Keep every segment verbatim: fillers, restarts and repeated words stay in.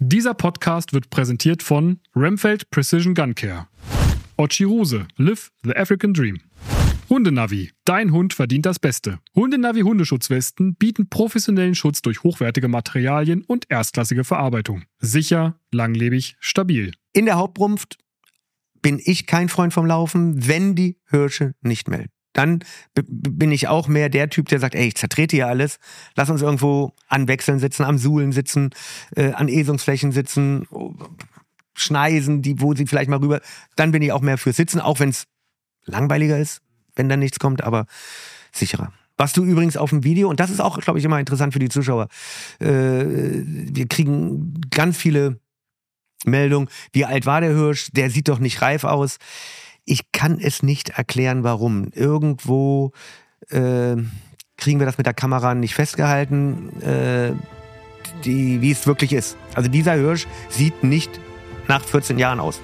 Dieser Podcast wird präsentiert von Remfeld Precision Gun Care, Ochiruse, Live the African Dream. Hundenavi, dein Hund verdient das Beste. Hundenavi Hundeschutzwesten bieten professionellen Schutz durch hochwertige Materialien und erstklassige Verarbeitung. Sicher, langlebig, stabil. In der Hauptbrunft bin ich kein Freund vom Laufen, wenn die Hirsche nicht melden. Dann b- bin ich auch mehr der Typ, der sagt, ey, ich zertrete hier alles, lass uns irgendwo an Wechseln sitzen, am Suhlen sitzen, äh, an Esungsflächen sitzen, Schneisen, die, wo sie vielleicht mal rüber. Dann bin ich auch mehr fürs Sitzen, auch wenn es langweiliger ist, wenn dann nichts kommt, aber sicherer. Was du übrigens auf dem Video, und das ist auch, glaube ich, immer interessant für die Zuschauer, äh, wir kriegen ganz viele Meldungen, wie alt war der Hirsch, der sieht doch nicht reif aus. Ich kann es nicht erklären, warum. Irgendwo äh, kriegen wir das mit der Kamera nicht festgehalten, äh, die, wie es wirklich ist. Also dieser Hirsch sieht nicht nach vierzehn Jahren aus.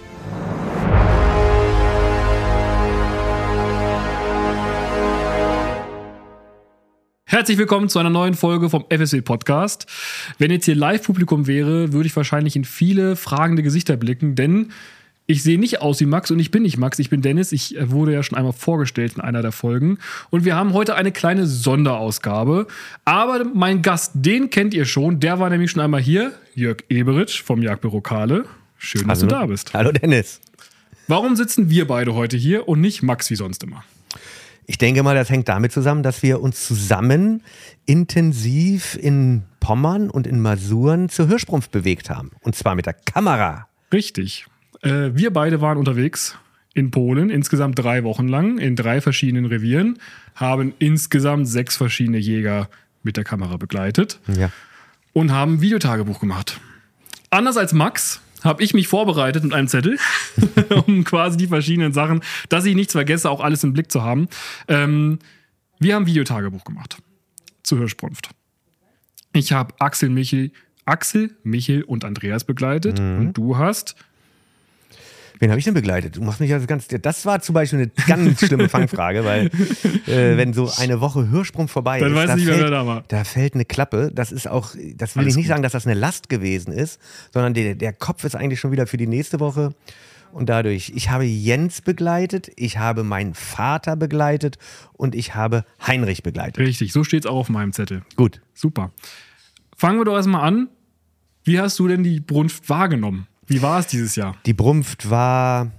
Herzlich willkommen zu einer neuen Folge vom F S W Podcast. Wenn jetzt hier Live-Publikum wäre, würde ich wahrscheinlich in viele fragende Gesichter blicken, denn ich sehe nicht aus wie Max und ich bin nicht Max, ich bin Dennis. Ich wurde ja schon einmal vorgestellt in einer der Folgen. Und wir haben heute eine kleine Sonderausgabe. Aber mein Gast, den kennt ihr schon. Der war nämlich schon einmal hier, Jörg Eberitsch vom Jagdbüro Kahle. Schön, dass Hallo. du da bist. Hallo Dennis. Warum sitzen wir beide heute hier und nicht Max wie sonst immer? Ich denke mal, das hängt damit zusammen, dass wir uns zusammen intensiv in Pommern und in Masuren zur Hirschbrunft bewegt haben. Und zwar mit der Kamera. Richtig. Äh, wir beide waren unterwegs in Polen, insgesamt drei Wochen lang, in drei verschiedenen Revieren, haben insgesamt sechs verschiedene Jäger mit der Kamera begleitet Ja. und haben ein Videotagebuch gemacht. Anders als Max habe ich mich vorbereitet mit einem Zettel, um quasi die verschiedenen Sachen, dass ich nichts vergesse, auch alles im Blick zu haben. Ähm, wir haben ein Videotagebuch gemacht zur Hirschbrunft. Ich habe Axel, Michel, Axel, Michel und Andreas begleitet Mhm. und du hast... Wen habe ich denn begleitet? Du machst mich also ganz. Das war zum Beispiel eine ganz schlimme Fangfrage, weil äh, wenn so eine Woche Hirschbrunft vorbei Dann ist, weiß da, nicht, wer fällt, da war. da fällt eine Klappe. Das ist auch, das will Alles ich nicht gut. sagen, dass das eine Last gewesen ist, sondern der, der Kopf ist eigentlich schon wieder für die nächste Woche. Und dadurch, ich habe Jens begleitet, ich habe meinen Vater begleitet und ich habe Heinrich begleitet. Richtig, so steht es auch auf meinem Zettel. Gut. Super. Fangen wir doch erstmal an. Wie hast du denn die Brunft wahrgenommen? Wie war es dieses Jahr? Die Brunft war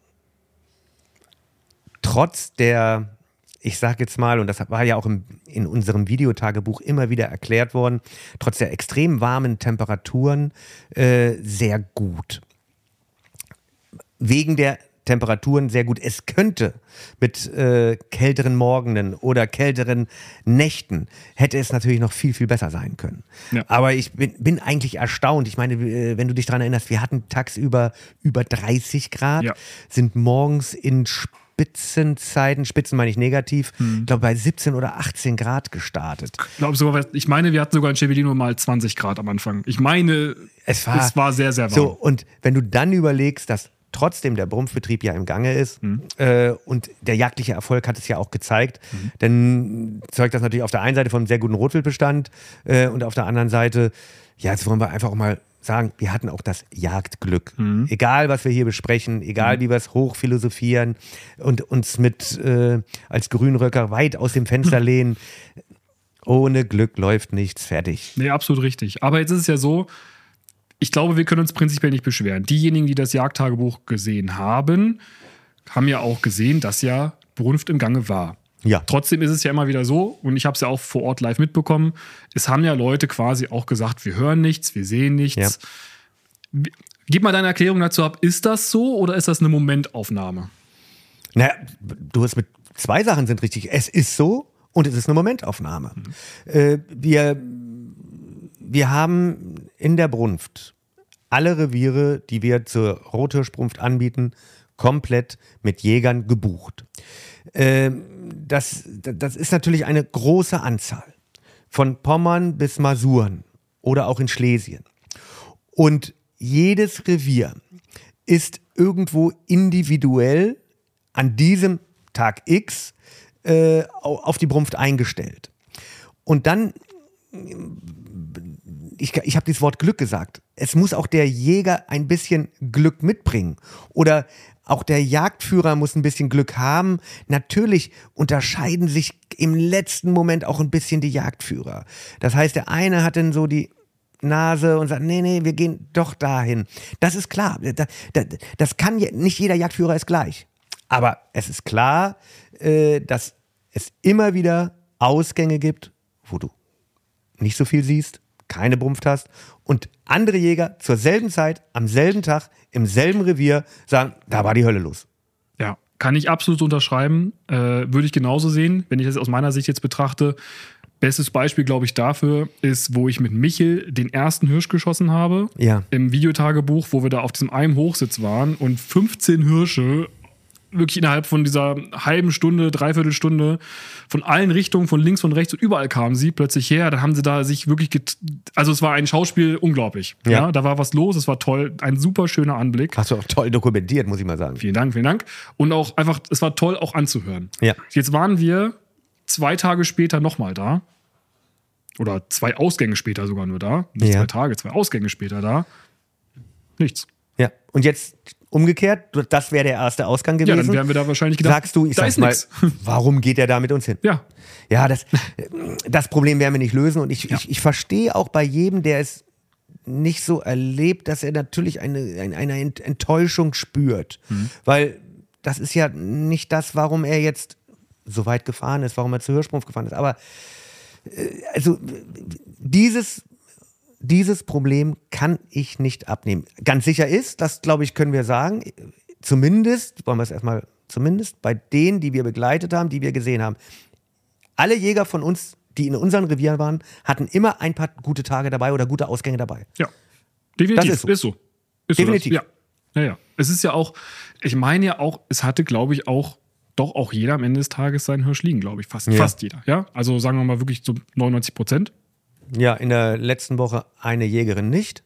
trotz der, ich sag jetzt mal, und das war ja auch im, in unserem Videotagebuch immer wieder erklärt worden, trotz der extrem warmen Temperaturen äh, sehr gut. Wegen der Temperaturen sehr gut. Es könnte mit äh, kälteren Morgenen oder kälteren Nächten hätte es natürlich noch viel, viel besser sein können. Ja. Aber ich bin, bin eigentlich erstaunt. Ich meine, äh, wenn du dich daran erinnerst, wir hatten tagsüber über dreißig Grad, Ja. sind morgens in Spitzenzeiten, Spitzen meine ich negativ, ich glaube bei siebzehn oder achtzehn Grad gestartet. Ich glaube sogar, ich meine, wir hatten sogar in Schewelino mal zwanzig Grad am Anfang. Ich meine, Es war, es war sehr, sehr warm. So, und wenn du dann überlegst, dass trotzdem der Brunftbetrieb ja im Gange ist Mhm. äh, und der jagdliche Erfolg hat es ja auch gezeigt, Mhm. dann zeugt das natürlich auf der einen Seite von einem sehr guten Rotwildbestand äh, und auf der anderen Seite, ja, jetzt wollen wir einfach auch mal sagen, wir hatten auch das Jagdglück. Mhm. Egal, was wir hier besprechen, egal, wie wir es hochphilosophieren und uns mit äh, als Grünröcker weit aus dem Fenster lehnen, ohne Glück läuft nichts, fertig. Nee, absolut richtig. Aber jetzt ist es ja so, ich glaube, wir können uns prinzipiell nicht beschweren. Diejenigen, die das Jagdtagebuch gesehen haben, haben ja auch gesehen, dass ja Brunft im Gange war. Ja. Trotzdem ist es ja immer wieder so, und ich habe es ja auch vor Ort live mitbekommen, es haben ja Leute quasi auch gesagt, wir hören nichts, wir sehen nichts. Wie- Gib mal deine Erklärung dazu ab, ist das so oder ist das eine Momentaufnahme? Naja, du hast mit zwei Sachen sind richtig. Es ist so und es ist eine Momentaufnahme. Äh, wir, wir haben in der Brunft alle Reviere, die wir zur Rothirschbrunft anbieten, komplett mit Jägern gebucht. Äh, das, das ist natürlich eine große Anzahl. Von Pommern bis Masuren oder auch in Schlesien. Und jedes Revier ist irgendwo individuell an diesem Tag X äh, auf die Brunft eingestellt. Und dann ich, ich habe dieses Wort Glück gesagt. Es muss auch der Jäger ein bisschen Glück mitbringen. Oder auch der Jagdführer muss ein bisschen Glück haben. Natürlich unterscheiden sich im letzten Moment auch ein bisschen die Jagdführer. Das heißt, der eine hat dann so die Nase und sagt, nee, nee, wir gehen doch dahin. Das ist klar. Das, das, das kann, nicht jeder Jagdführer ist gleich. Aber es ist klar, äh, dass es immer wieder Ausgänge gibt, wo du nicht so viel siehst, keine Brunft hast und andere Jäger zur selben Zeit, am selben Tag, im selben Revier sagen, da war die Hölle los. Ja, kann ich absolut unterschreiben. Äh, würde ich genauso sehen, wenn ich das aus meiner Sicht jetzt betrachte. Bestes Beispiel, glaube ich, dafür ist, wo ich mit Michel den ersten Hirsch geschossen habe. Ja. Im Videotagebuch, wo wir da auf diesem einen Hochsitz waren und fünfzehn Hirsche wirklich innerhalb von dieser halben Stunde, Dreiviertelstunde von allen Richtungen, von links, von rechts und überall kamen sie plötzlich her. Dann haben sie da sich wirklich, get- also es war ein Schauspiel unglaublich. Ja. Ja. Da war was los, es war toll, ein super schöner Anblick. Hast du auch toll dokumentiert, muss ich mal sagen. Vielen Dank, vielen Dank. Und auch einfach, es war toll auch anzuhören. Ja. Jetzt waren wir zwei Tage später nochmal da. Oder zwei Ausgänge später sogar nur da. Nicht Ja. zwei Tage, zwei Ausgänge später da. Nichts. Ja. Und jetzt umgekehrt, das wäre der erste Ausgang gewesen. Ja, dann wären wir da wahrscheinlich gedacht, Sagst du, ich da sag ist mal, nix. warum geht er da mit uns hin? Ja. Ja, das, das Problem werden wir nicht lösen. Und ich, Ja. ich, ich verstehe auch bei jedem, der es nicht so erlebt, dass er natürlich eine, eine, eine Ent- Enttäuschung spürt. Mhm. Weil das ist ja nicht das, warum er jetzt so weit gefahren ist, warum er zu Hirschsprung gefahren ist. Aber äh, also dieses, dieses Problem kann ich nicht abnehmen. Ganz sicher ist, das glaube ich, können wir sagen, zumindest, wollen wir es erstmal, zumindest bei denen, die wir begleitet haben, die wir gesehen haben, alle Jäger von uns, die in unseren Revieren waren, hatten immer ein paar gute Tage dabei oder gute Ausgänge dabei. Ja. Definitiv. Das ist so. Ist so. Ist so Definitiv. das, ja. Ja, ja. Es ist ja auch, ich meine ja auch, es hatte, glaube ich, auch doch auch jeder am Ende des Tages seinen Hirsch liegen, glaube ich. Fast, Ja. fast jeder. Ja? Also sagen wir mal wirklich so neunundneunzig Prozent. Ja, in der letzten Woche eine Jägerin nicht.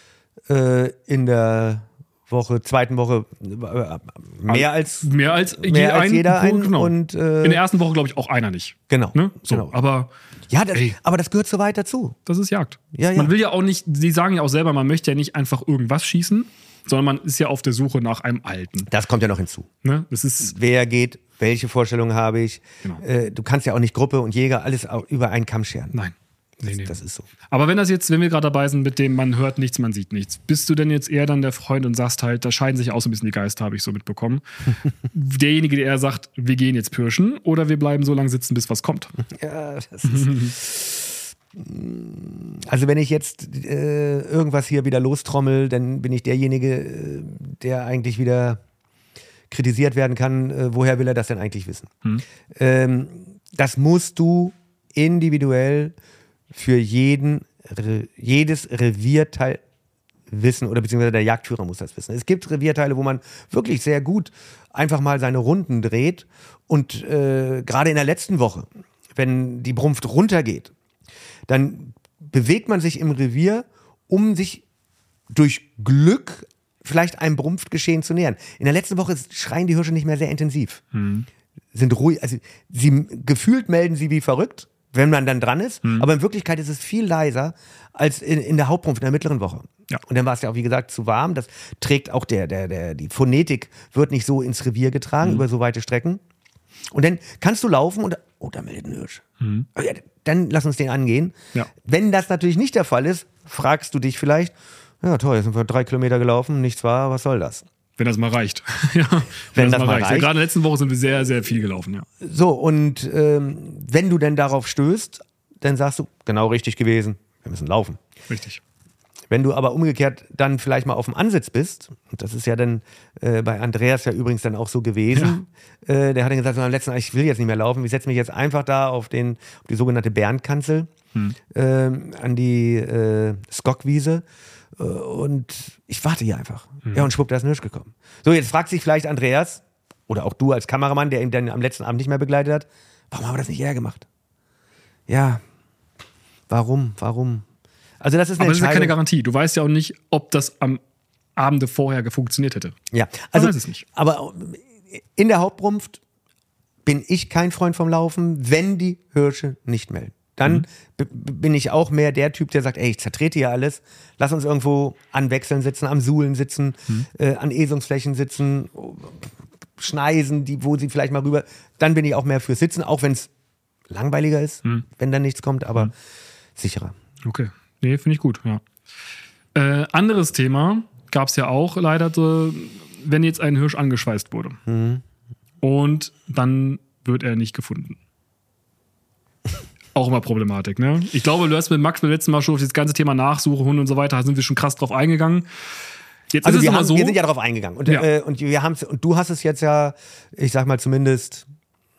Äh, in der Woche, zweiten Woche äh, mehr als, Mehr als, je mehr als ein, jeder ein. Genau. Und, äh, in der ersten Woche, glaube ich, auch einer nicht. genau. Ne? So, genau. aber Ja, das, Ey. aber das gehört so weit dazu. das ist Jagd. Ja, ja. Man will ja auch nicht, sie sagen ja auch selber, man möchte ja nicht einfach irgendwas schießen, sondern man ist ja auf der Suche nach einem Alten. Das kommt ja noch hinzu. Ne? Das ist, Wer geht, welche Vorstellungen habe ich? Genau. Äh, du kannst ja auch nicht Gruppe und Jäger alles au- über einen Kamm scheren. nein. Nee, nee. Das ist so. Aber wenn das jetzt, wenn wir gerade dabei sind mit dem, man hört nichts, man sieht nichts, bist du denn jetzt eher dann der Freund und sagst halt, da scheiden sich auch so ein bisschen die Geister, habe ich so mitbekommen. Derjenige, der eher sagt, wir gehen jetzt pirschen oder wir bleiben so lange sitzen, bis was kommt. Ja, das ist. Also wenn ich jetzt äh, irgendwas hier wieder lostrommel, dann bin ich derjenige, äh, der eigentlich wieder kritisiert werden kann. Äh, woher will er das denn eigentlich wissen? Hm. Ähm, das musst du individuell für jeden, Re, jedes Revierteil wissen oder beziehungsweise der Jagdführer muss das wissen. Es gibt Revierteile, wo man wirklich sehr gut einfach mal seine Runden dreht und äh, gerade in der letzten Woche, wenn die Brunft runtergeht, dann bewegt man sich im Revier, um sich durch Glück vielleicht einem Brunftgeschehen zu nähern. In der letzten Woche schreien die Hirsche nicht mehr sehr intensiv. Hm. Sind ruhig, also sie gefühlt melden sie wie verrückt, wenn man dann dran ist, Hm. aber in Wirklichkeit ist es viel leiser als in, in der Hauptbrunft, in der mittleren Woche. Ja. Und dann war es ja auch, wie gesagt, zu warm. Das trägt auch der, der, der, die Phonetik wird nicht so ins Revier getragen, Hm. über so weite Strecken. Und dann kannst du laufen und, oh, da meldet ein Hirsch. Hm. Oh ja, dann lass uns den angehen. Ja. Wenn das natürlich nicht der Fall ist, fragst du dich vielleicht, ja toll, jetzt sind wir drei Kilometer gelaufen, nichts war, was soll das? Wenn das mal reicht. ja, wenn, Wenn das, das mal mal reicht. Ja, reicht. gerade in der letzten Woche sind wir sehr, sehr viel gelaufen. Ja. So, und ähm, wenn du denn darauf stößt, dann sagst du, genau richtig gewesen, wir müssen laufen. Richtig. Wenn du aber umgekehrt dann vielleicht mal auf dem Ansitz bist, und das ist ja dann äh, bei Andreas ja übrigens dann auch so gewesen, äh, der hat dann gesagt, so, am letzten Mal, ich will jetzt nicht mehr laufen, ich setze mich jetzt einfach da auf, den, auf die sogenannte Bärenkanzel, Hm. ähm, an die äh, Skockwiese äh, und ich warte hier einfach. Hm. Ja, und schwupp, da ist ein Hirsch gekommen. So, jetzt fragt sich vielleicht Andreas, oder auch du als Kameramann, der ihn dann am letzten Abend nicht mehr begleitet hat, warum haben wir das nicht eher gemacht? Ja, warum, warum? Also das ist eine Aber das ist ja keine Entscheidung. Garantie. Du weißt ja auch nicht, ob das am Abende vorher funktioniert hätte. Ja, also, weiß es nicht. aber in der Hauptbrunft bin ich kein Freund vom Laufen, wenn die Hirsche nicht melden. dann Mhm. b- bin ich auch mehr der Typ, der sagt, ey, ich zertrete hier alles, lass uns irgendwo an Wechseln sitzen, am Suhlen sitzen, Mhm. äh, an Esungsflächen sitzen, Schneisen, die, wo sie vielleicht mal rüber, dann bin ich auch mehr fürs Sitzen, auch wenn es langweiliger ist, Mhm. wenn dann nichts kommt, aber Mhm. sicherer. Okay. Nee, finde ich gut, ja. Äh, anderes Thema gab es ja auch leider, so, wenn jetzt ein Hirsch angeschweißt wurde. Mhm. Und dann wird er nicht gefunden. Auch immer Problematik, ne? Ich glaube, du hast mit Max beim letzten Mal schon auf das ganze Thema Nachsuche, Hunde und so weiter, da sind wir schon krass drauf eingegangen. Jetzt Also ist wir, es immer haben, so. wir sind ja darauf eingegangen und, Ja. äh, und wir haben's, und du hast es jetzt ja, ich sag mal zumindest,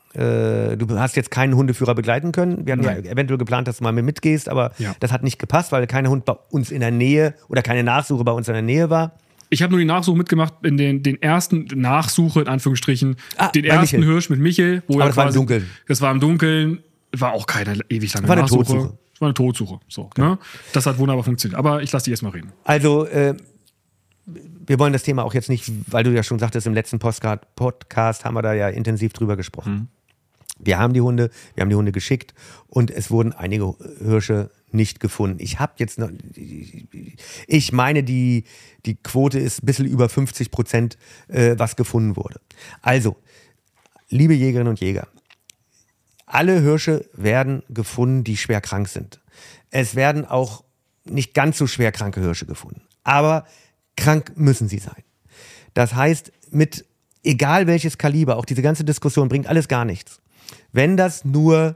äh, du hast jetzt keinen Hundeführer begleiten können. Wir hatten Nein. ja eventuell geplant, dass du mal mit mitgehst, aber Ja. das hat nicht gepasst, weil kein Hund bei uns in der Nähe oder keine Nachsuche bei uns in der Nähe war. Ich habe nur die Nachsuche mitgemacht in den, den ersten Nachsuche, in Anführungsstrichen, Ah, den bei ersten Michel. Hirsch mit Michel. Wo Aber er das war im quasi- Dunkeln. Das war im Dunkeln. War auch keine ewig lange War eine Nachsuche. Totsuche. Das war eine Totsuche. So, ne? Das hat wunderbar funktioniert. Aber ich lasse dich erstmal reden. Also, äh, wir wollen das Thema auch jetzt nicht, weil du ja schon sagtest, im letzten Postcard, Podcast haben wir da ja intensiv drüber gesprochen. Mhm. Wir haben die Hunde, wir haben die Hunde geschickt und es wurden einige Hirsche nicht gefunden. Ich habe jetzt noch, ich meine, die, die Quote ist ein bisschen über fünfzig Prozent, äh, was gefunden wurde. Also, liebe Jägerinnen und Jäger, alle Hirsche werden gefunden, die schwer krank sind. Es werden auch nicht ganz so schwer kranke Hirsche gefunden. Aber krank müssen sie sein. Das heißt, mit egal welches Kaliber, auch diese ganze Diskussion bringt alles gar nichts. Wenn das nur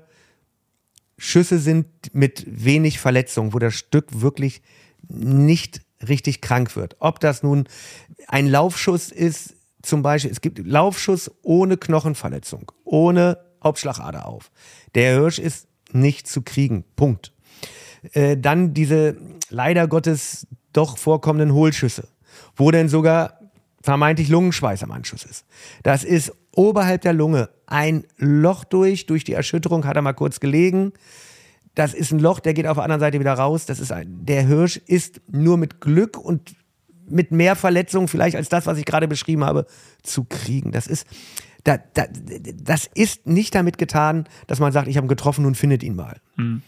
Schüsse sind mit wenig Verletzung, wo das Stück wirklich nicht richtig krank wird. Ob das nun ein Laufschuss ist, zum Beispiel, es gibt Laufschuss ohne Knochenverletzung, ohne Hauptschlagader auf. Der Hirsch ist nicht zu kriegen. Punkt. Äh, dann diese leider Gottes doch vorkommenden Hohlschüsse, wo denn sogar vermeintlich Lungenschweiß am Anschuss ist. Das ist oberhalb der Lunge ein Loch durch, durch die Erschütterung hat er mal kurz gelegen. Das ist ein Loch, der geht auf der anderen Seite wieder raus. Das ist ein, der Hirsch ist nur mit Glück und mit mehr Verletzungen vielleicht als das, was ich gerade beschrieben habe, zu kriegen. Das ist, da, da, das ist nicht damit getan, dass man sagt, ich habe ihn getroffen und findet ihn mal. Mhm.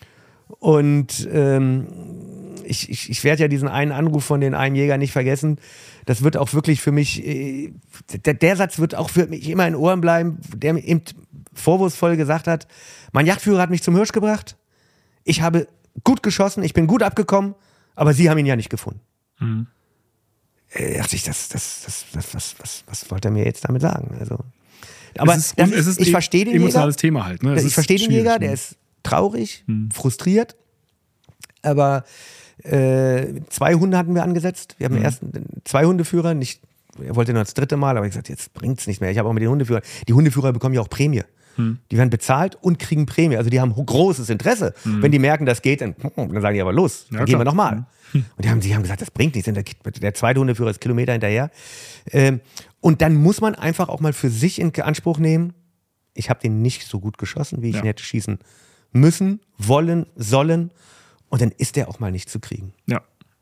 Und ähm, ich, ich, ich werde ja diesen einen Anruf von den einen Jäger nicht vergessen. Das wird auch wirklich für mich, äh, der, der Satz wird auch für mich immer in den Ohren bleiben, der mir eben vorwurfsvoll gesagt hat, mein Jagdführer hat mich zum Hirsch gebracht, ich habe gut geschossen, ich bin gut abgekommen, aber Sie haben ihn ja nicht gefunden. Mhm. Äh, dachte ich, das, das, das, das, was, was, was wollte er mir jetzt damit sagen? Also, aber es ist, das und es ist ich verstehe den emotionales Jäger. Thema halt. Ne? Es Ich ist verstehe den schwierig, Jäger, ne? der ist traurig, Hm. frustriert, aber äh, zwei Hunde hatten wir angesetzt. Wir haben Hm. erst zwei Hundeführer, nicht, er wollte nur das dritte Mal, aber ich gesagt, jetzt bringt's nicht mehr. Ich habe auch mit den Hundeführern, die Hundeführer bekommen ja auch Prämie. Hm. Die werden bezahlt und kriegen Prämie. Also die haben ho- großes Interesse. Wenn die merken, das geht, dann, dann sagen die aber los, dann Ja, gehen wir klar. nochmal. Und die haben, die haben gesagt, das bringt nichts. Der, der zweite Hundeführer ist Kilometer hinterher. Ähm, und dann muss man einfach auch mal für sich in Anspruch nehmen, ich habe den nicht so gut geschossen, wie ich Ja. ihn hätte schießen müssen, wollen, sollen. Und dann ist der auch mal nicht zu kriegen. Ja.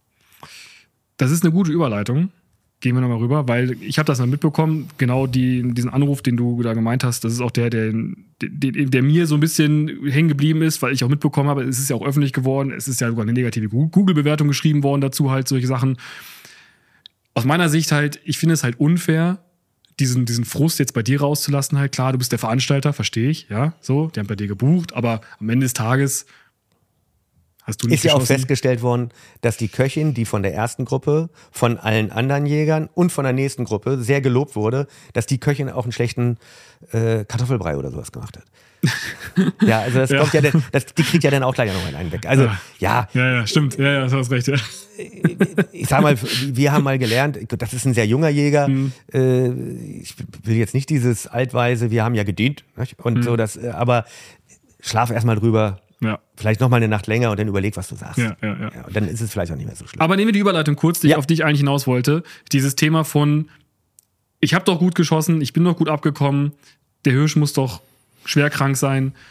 Das ist eine gute Überleitung. Gehen wir nochmal rüber, weil ich habe das mal mitbekommen, genau die, diesen Anruf, den du da gemeint hast, das ist auch der, der, der, der mir so ein bisschen hängen geblieben ist, weil ich auch mitbekommen habe, es ist ja auch öffentlich geworden, es ist ja sogar eine negative Google-Bewertung geschrieben worden dazu, halt solche Sachen. Aus meiner Sicht halt, ich finde es halt unfair, diesen, diesen Frust jetzt bei dir rauszulassen halt. Klar, du bist der Veranstalter, verstehe ich, ja, so, die haben bei dir gebucht, aber am Ende des Tages hast du nicht Ist ja auch geschossen. festgestellt worden, dass die Köchin, die von der ersten Gruppe, von allen anderen Jägern und von der nächsten Gruppe sehr gelobt wurde, dass die Köchin auch einen schlechten äh, Kartoffelbrei oder sowas gemacht hat. Ja, also das Ja. kommt ja, dann- das, die kriegt ja dann auch gleich noch einen weg. Also ja, Ja, ja, stimmt. Ja, ja, du hast recht. Ja. ich sag mal, wir haben mal gelernt, das ist ein sehr junger Jäger. Mhm. Äh, ich will jetzt nicht dieses altweise, wir haben ja gedient, nicht? Und Mhm. so das, äh, aber schlaf erstmal drüber. Ja. Vielleicht noch mal eine Nacht länger und dann überleg, was du sagst. Ja, ja, ja. Ja, und dann ist es vielleicht auch nicht mehr so schlimm. Aber nehmen wir die Überleitung kurz, die Ja. auf die ich eigentlich hinaus wollte. Dieses Thema von, ich habe doch gut geschossen, ich bin doch gut abgekommen, der Hirsch muss doch schwer krank sein.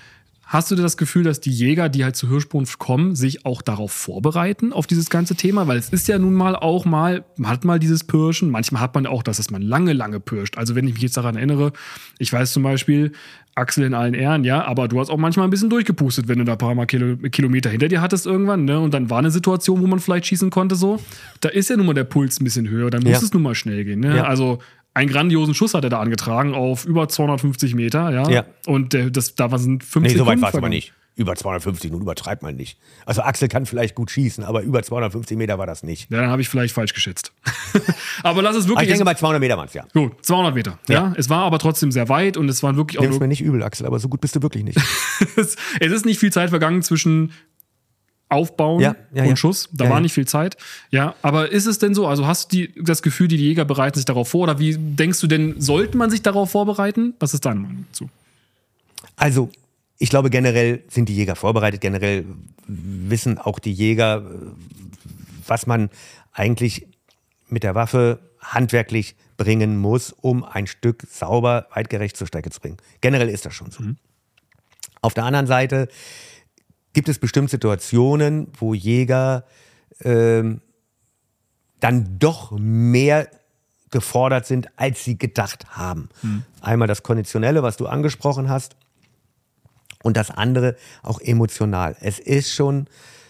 hast du das Gefühl, dass die Jäger, die halt zu Hirschbrunft kommen, sich auch darauf vorbereiten, auf dieses ganze Thema? Weil es ist ja nun mal auch mal, man hat mal dieses Pirschen, manchmal hat man auch das, dass man lange, lange pirscht. Also wenn ich mich jetzt daran erinnere, ich weiß zum Beispiel, Axel in allen Ehren, ja, aber du hast auch manchmal ein bisschen durchgepustet, wenn du da ein paar Mal Kilo, Kilometer hinter dir hattest irgendwann, ne? Und dann war eine Situation, wo man vielleicht schießen konnte, so. Da ist ja nun mal der Puls ein bisschen höher, dann muss ja. es nun mal schnell gehen, ne? Ja. Also einen grandiosen Schuss hat er da angetragen auf über zweihundertfünfzig Meter, ja. ja. Und der, das, da sind fünf Nee, Sekunden so weit war es vergangen. aber nicht. Über zweihundertfünfzig, nun übertreibt man nicht. Also Axel kann vielleicht gut schießen, aber über zweihundertfünfzig Meter war das nicht. Ja, dann habe ich vielleicht falsch geschätzt. Aber lass es wirklich. Aber ich denke, bei zweihundert Meter waren es ja. Gut, zweihundert Meter. Ja. ja. Es war aber trotzdem sehr weit und es waren wirklich auch. Nimm's mir nicht übel, Axel, aber so gut bist du wirklich nicht. es ist nicht viel Zeit vergangen zwischen Aufbauen ja, ja, und ja. Schuss. Da ja, war ja. nicht viel Zeit. Ja, aber ist es denn so? Also hast du die, das Gefühl, die Jäger bereiten sich darauf vor? Oder wie denkst du denn, sollte man sich darauf vorbereiten? Was ist deine Meinung dazu? Also, ich glaube, generell sind die Jäger vorbereitet. Generell wissen auch die Jäger, was man eigentlich mit der Waffe handwerklich bringen muss, um ein Stück sauber, weitgerecht zur Strecke zu bringen. Generell ist das schon so. Mhm. Auf der anderen Seite gibt es bestimmt Situationen, wo Jäger ähm, dann doch mehr gefordert sind, als sie gedacht haben. Mhm. Einmal das Konditionelle, was du angesprochen hast, und das andere auch emotional. Es ist schon,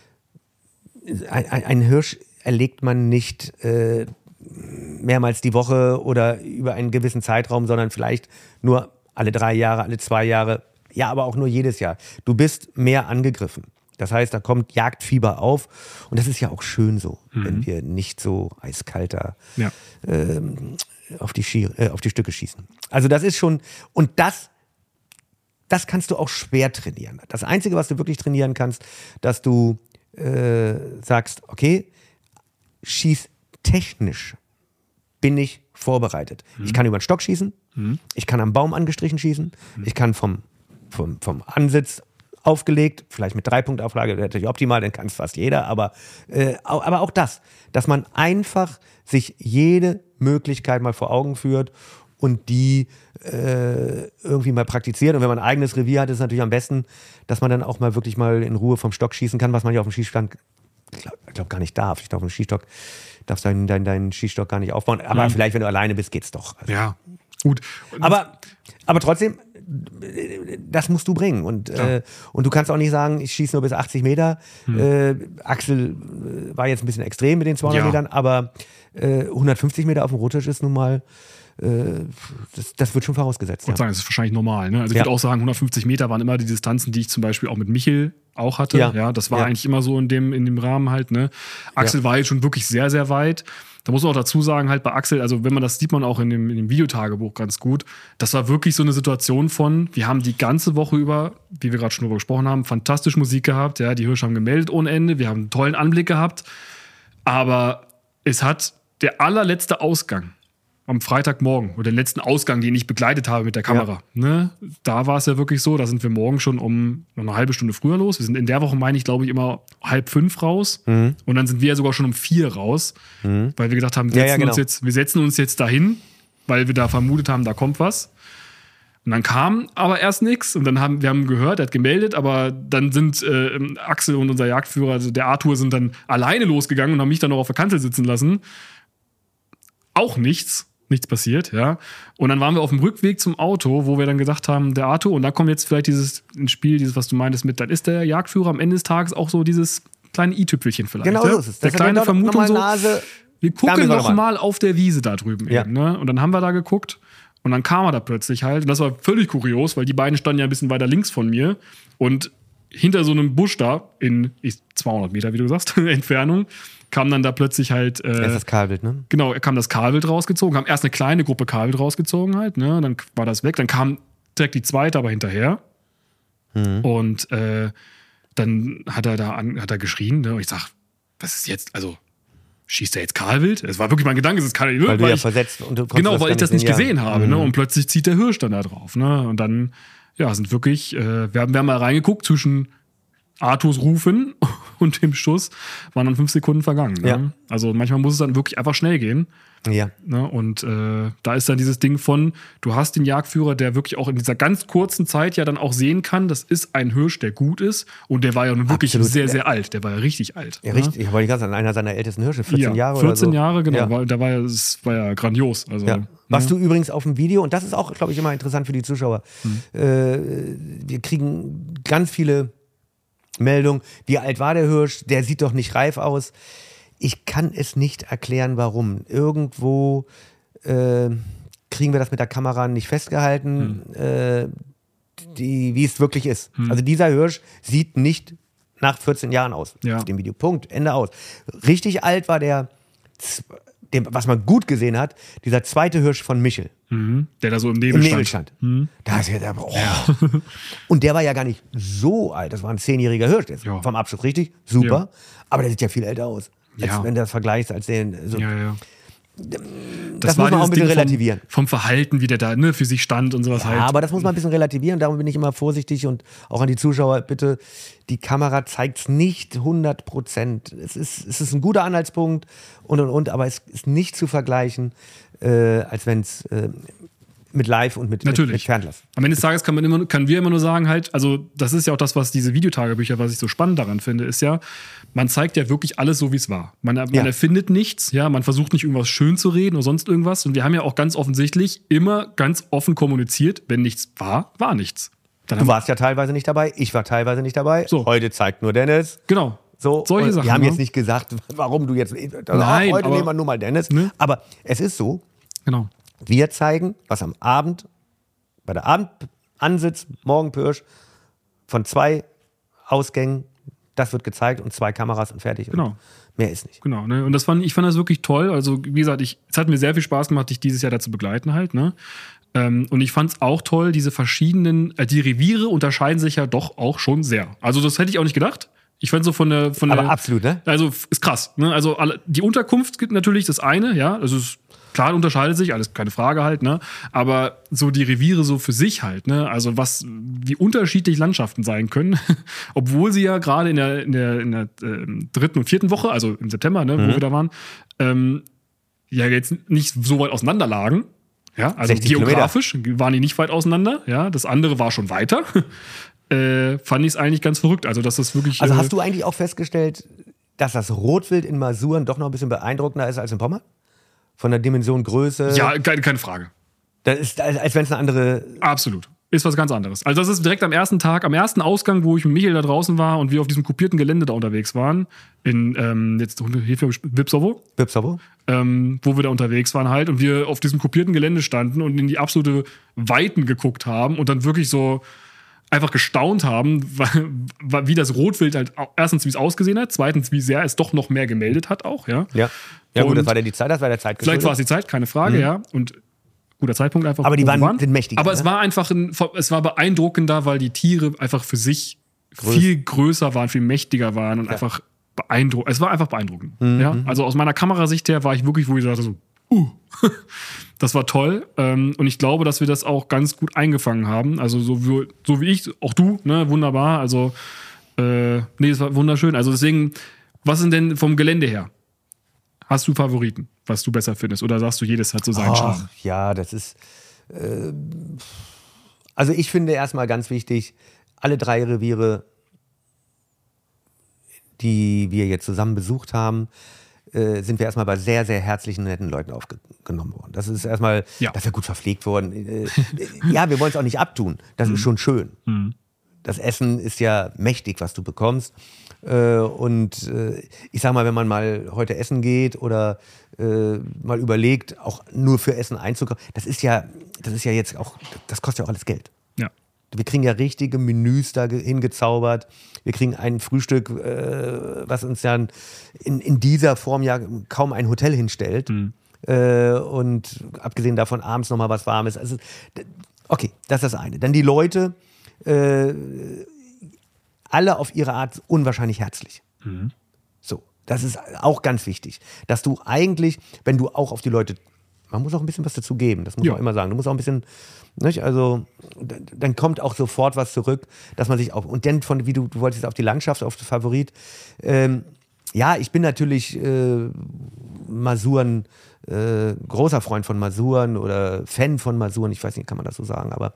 ein, ein Hirsch erlegt man nicht äh, mehrmals die Woche oder über einen gewissen Zeitraum, sondern vielleicht nur alle drei Jahre, alle zwei Jahre, ja, aber auch nur jedes Jahr. Du bist mehr angegriffen. Das heißt, da kommt Jagdfieber auf und das ist ja auch schön so, mhm. wenn wir nicht so eiskalter ja. ähm, auf, die Schi- äh, auf die Stücke schießen. Also das ist schon, und das Das kannst du auch schwer trainieren. Das Einzige, was du wirklich trainieren kannst, dass du äh, sagst, okay, schieß technisch, bin ich vorbereitet. Mhm. Ich kann über den Stock schießen, mhm. ich kann am Baum angestrichen schießen, mhm. ich kann vom, vom, vom Ansitz aufgelegt, vielleicht mit Drei-Punkt-Auflage, wäre natürlich optimal, dann kann es fast jeder, aber, äh, aber auch das, dass man einfach sich jede Möglichkeit mal vor Augen führt und die äh, irgendwie mal praktiziert. Und wenn man ein eigenes Revier hat, ist es natürlich am besten, dass man dann auch mal wirklich mal in Ruhe vom Stock schießen kann, was man ja auf dem Schießstand, ich glaube glaub, gar nicht darf. Ich glaube, auf dem Schießstock darfst du deinen, deinen, deinen Schießstock gar nicht aufbauen. Aber mhm. vielleicht, wenn du alleine bist, geht's doch. Also. Ja, gut. Aber, aber trotzdem, das musst du bringen. Und, ja. äh, und du kannst auch nicht sagen, ich schieße nur bis achtzig Meter. Hm. Äh, Axel äh, war jetzt ein bisschen extrem mit den zweihundert ja. Metern, aber äh, hundertfünfzig Meter auf dem Rottisch ist nun mal, äh, das, das wird schon vorausgesetzt. Ich würde ja. sagen, das ist wahrscheinlich normal. Ne? Also ich ja. würde auch sagen, hundertfünfzig Meter waren immer die Distanzen, die ich zum Beispiel auch mit Michel auch hatte. Ja, ja das war ja. eigentlich immer so in dem, in dem Rahmen halt. Ne? Axel ja. war jetzt schon wirklich sehr, sehr weit. Da muss man auch dazu sagen, halt bei Axel, also wenn man das sieht man auch in dem, in dem Videotagebuch ganz gut, das war wirklich so eine Situation von, wir haben die ganze Woche über, wie wir gerade schon drüber gesprochen haben, fantastisch Musik gehabt, ja, die Hirsche haben gemeldet ohne Ende, wir haben einen tollen Anblick gehabt, aber es hat der allerletzte Ausgang am Freitagmorgen oder den letzten Ausgang, den ich begleitet habe mit der Kamera, ja. ne? Da war es ja wirklich so, da sind wir morgen schon um noch eine halbe Stunde früher los. Wir sind in der Woche, meine ich, glaube ich, immer halb fünf raus. Mhm. Und dann sind wir ja sogar schon um vier raus, mhm. weil wir gedacht haben, wir setzen, ja, ja, genau. uns jetzt, wir setzen uns jetzt dahin, weil wir da vermutet haben, da kommt was. Und dann kam aber erst nichts und dann haben wir haben gehört, er hat gemeldet, aber dann sind äh, Axel und unser Jagdführer, also der Arthur, sind dann alleine losgegangen und haben mich dann noch auf der Kanzel sitzen lassen. Auch nichts. Nichts passiert, ja. Und dann waren wir auf dem Rückweg zum Auto, wo wir dann gesagt haben, der Arthur, und da kommt jetzt vielleicht dieses ins Spiel, dieses, was du meintest, mit, dann ist der Jagdführer am Ende des Tages auch so dieses kleine i-Tüpfelchen vielleicht. Genau ja? so ist es. Der das kleine Vermutung so, Nase, wir gucken noch mal auf der Wiese da drüben ja. eben, ne? Und dann haben wir da geguckt und dann kam er da plötzlich halt. Und das war völlig kurios, weil die beiden standen ja ein bisschen weiter links von mir und hinter so einem Busch da in zweihundert Meter, wie du sagst, Entfernung, kam dann da plötzlich halt. Äh, erst das Kahlwild, ne? Genau, kam das Kahlwild rausgezogen, haben erst eine kleine Gruppe Kahlwild rausgezogen halt, ne? Dann war das weg, dann kam direkt die zweite aber hinterher. Mhm. Und äh, dann hat er da an, hat er geschrien, ne? Und ich sag, was ist jetzt, also schießt er jetzt Kahlwild? Es war wirklich mein Gedanke, es kann nicht, weil, weil du ja ich, versetzt und du genau, weil ich das nicht gesehen ja. habe, mhm. ne? Und plötzlich zieht der Hirsch dann da drauf, ne? Und dann, ja, sind wirklich, äh, wir haben, wir haben mal reingeguckt zwischen Arthurs Rufen und dem Schuss waren dann fünf Sekunden vergangen. Ne? Ja. Also manchmal muss es dann wirklich einfach schnell gehen. Ja. Ne? Und äh, da ist dann dieses Ding von, du hast den Jagdführer, der wirklich auch in dieser ganz kurzen Zeit ja dann auch sehen kann, das ist ein Hirsch, der gut ist. Und der war ja nun wirklich Absolut. sehr, sehr alt. Der war ja richtig alt. Ja, ne? richtig. Ich wollte gerade sagen, einer seiner ältesten Hirsche, vierzehn ja, Jahre oder so. vierzehn Jahre, genau. Ja. War, da war ja, das war ja grandios. Also, Ja. Was ne? du übrigens auf dem Video, und das ist auch, glaube ich, immer interessant für die Zuschauer, Hm. äh, wir kriegen ganz viele Meldungen, wie alt war der Hirsch, der sieht doch nicht reif aus. Ich kann es nicht erklären, warum. Irgendwo äh, kriegen wir das mit der Kamera nicht festgehalten, Hm. äh, die, wie es wirklich ist. Hm. Also dieser Hirsch sieht nicht nach vierzehn Jahren aus Ja. auf dem Video. Punkt, Ende aus. Richtig alt war der, dem, was man gut gesehen hat, dieser zweite Hirsch von Michel. Mhm. Der da so im Nebel Im stand. Nebel stand. Mhm. Da ist ja der, oh. Und der war ja gar nicht so alt. Das war ein zehnjähriger Hirsch. Der ist Ja. vom Abschluss richtig, super. Ja. Aber der sieht ja viel älter aus. Als Ja. wenn du das vergleichst, als den. So. Ja, ja. Das, muss man auch ein bisschen relativieren. Vom, vom Verhalten, wie der da ne, für sich stand und sowas Ja, halt. aber das muss man ein bisschen relativieren. Darum bin ich immer vorsichtig und auch an die Zuschauer, bitte, die Kamera zeigt es nicht hundert Prozent. Es ist, es ist ein guter Anhaltspunkt und, und, und, aber es ist nicht zu vergleichen, äh, als wenn es äh, mit Live und mit, mit, mit Fernglas. Am Ende des Tages kann man immer, kann wir immer nur sagen halt, also das ist ja auch das, was diese Videotagebücher, was ich so spannend daran finde, ist ja, man zeigt ja wirklich alles so, wie es war. Man, man Ja. erfindet nichts, ja, man versucht nicht irgendwas schön zu reden oder sonst irgendwas. Und wir haben ja auch ganz offensichtlich immer ganz offen kommuniziert, wenn nichts war, war nichts. Dann Du haben- warst ja teilweise nicht dabei, ich war teilweise nicht dabei. So. Heute zeigt nur Dennis. Genau. So, Solche und Sachen. Wir haben ne? jetzt nicht gesagt, warum du jetzt. Also Nein, heute aber- nehmen wir nur mal Dennis. Ne? Aber es ist so, Genau. wir zeigen, was am Abend, bei der Abendansitz, Morgenpirsch, von zwei Ausgängen, das wird gezeigt und zwei Kameras und fertig. Genau. Und mehr ist nicht. Genau, ne? Und das fand ich fand das wirklich toll. Also, wie gesagt, ich, es hat mir sehr viel Spaß gemacht, dich dieses Jahr dazu begleiten halt, ne? Ähm, und ich fand es auch toll, diese verschiedenen, äh, die Reviere unterscheiden sich ja doch auch schon sehr. Also, das hätte ich auch nicht gedacht. Ich fand so von der, von Aber der, absolut, ne? also f- ist krass, ne? Also alle, die Unterkunft gibt natürlich das eine, ja, also es, klar unterscheidet sich, alles keine Frage halt, ne? Aber so die Reviere so für sich halt, ne? Also was, wie unterschiedlich Landschaften sein können, obwohl sie ja gerade in der, in der, in der ähm, dritten und vierten Woche, also im September, ne, wo Mhm. wir da waren, ähm, ja jetzt nicht so weit auseinander lagen. Ja, also sechzig geografisch waren die nicht weit auseinander, ja. Das andere war schon weiter. äh, fand ich es eigentlich ganz verrückt. Also, dass das wirklich. Also äh, hast du eigentlich auch festgestellt, dass das Rotwild in Masuren doch noch ein bisschen beeindruckender ist als in Pommern? Von der Dimension, Größe? Ja, keine, keine Frage. Das ist, als, als wenn es eine andere. Absolut. Ist was ganz anderes. Also das ist direkt am ersten Tag, am ersten Ausgang, wo ich mit Michael da draußen war und wir auf diesem kopierten Gelände da unterwegs waren, in ähm, jetzt Hilfe Wipsowo, Wipsowo? ähm, wo wir da unterwegs waren halt und wir auf diesem kopierten Gelände standen und in die absolute Weiten geguckt haben und dann wirklich so einfach gestaunt haben, weil- wie das Rotwild halt au- erstens, wie es ausgesehen hat, zweitens, wie sehr es doch noch mehr gemeldet hat auch, ja. Ja. Ja, gut, Und das war ja die Zeit, das war der Zeit Vielleicht war es die Zeit, keine Frage, ja. Und guter Zeitpunkt einfach. Aber die wo wir waren- sind mächtiger, Aber es ne? war einfach ein, es war beeindruckender, weil die Tiere einfach für sich viel größer waren, viel mächtiger waren und einfach beeindruckend. Es war einfach beeindruckend. Ja? Also aus meiner Kamerasicht her war ich wirklich, wo ich dachte so, uh, das war toll. Ähm, Und ich glaube, dass wir das auch ganz gut eingefangen haben. Also so wie, so wie ich, auch du, ne, wunderbar. Also, äh, nee, es war wunderschön. Also deswegen, was sind denn vom Gelände her? Hast du Favoriten, was du besser findest? Oder sagst du, jedes hat so seinen Charme? Ach, ja, das ist. Äh, also, ich finde erstmal ganz wichtig, alle drei Reviere, die wir jetzt zusammen besucht haben, äh, sind wir erstmal bei sehr, sehr herzlichen, netten Leuten aufgenommen worden. Das ist erstmal, Ja. dass wir gut verpflegt wurden. Äh, ja, wir wollen es auch nicht abtun. Das ist schon schön. Das Essen ist ja mächtig, was du bekommst. Äh, und äh, ich sag mal, wenn man mal heute essen geht oder äh, mal überlegt, auch nur für Essen einzukaufen, das ist ja, das ist ja jetzt auch, das kostet ja auch alles Geld. Ja. Wir kriegen ja richtige Menüs da ge- hingezaubert. Wir kriegen ein Frühstück, äh, was uns ja in, in dieser Form ja kaum ein Hotel hinstellt. Äh, und abgesehen davon abends nochmal was Warmes. Also, d- okay, das ist das eine. Dann die Leute, äh, alle auf ihre Art unwahrscheinlich herzlich. So, das ist auch ganz wichtig, dass du eigentlich, wenn du auch auf die Leute man muss auch ein bisschen was dazu geben, das muss Ja. man immer sagen. Du musst auch ein bisschen, nicht? Also dann kommt auch sofort was zurück, dass man sich auch, und dann von, wie du, du wolltest auf die Landschaft, auf den Favorit, ähm, ja, ich bin natürlich äh, Masuren, äh, großer Freund von Masuren oder Fan von Masuren, ich weiß nicht, kann man das so sagen, aber,